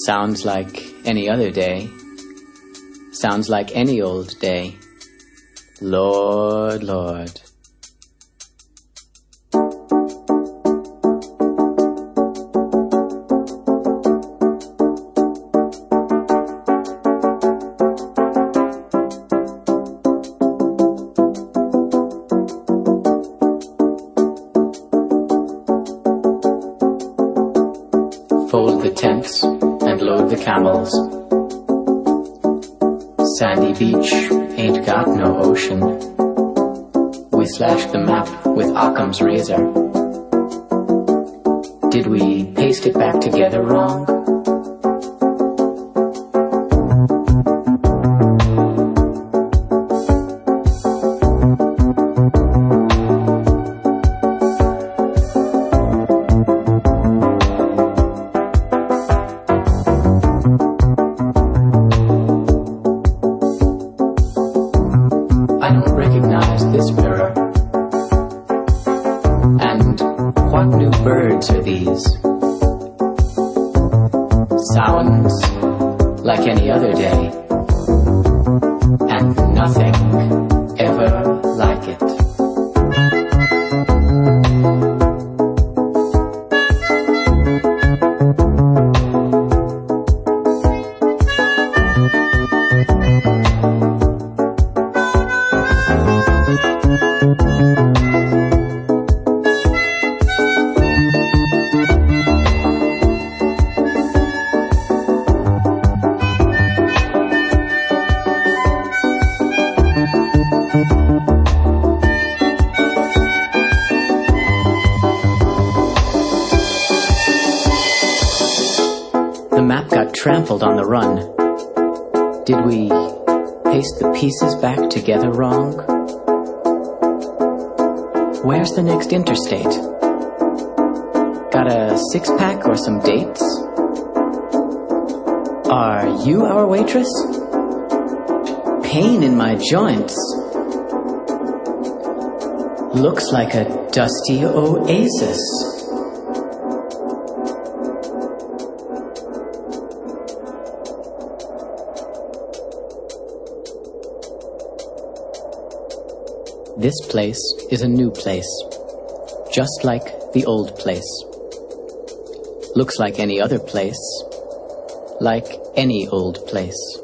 Sounds like any other day. Sounds like any old day. Lord, Lord. Fold the tents and load the camels. Sandy beach ain't got no ocean. We slashed the map with Occam's razor. Did we paste it back together wrong? I don't recognize this mirror. And what new birds are these? Sounds like any other day, and nothing ever like it. The map got trampled on the run. Did we paste the pieces back together wrong? Where's the next interstate? Got a six-pack or some dates? Are you our waitress? Pain in my joints. Looks like a dusty oasis. This place is a new place, just like the old place. Looks like any other place, like any old place.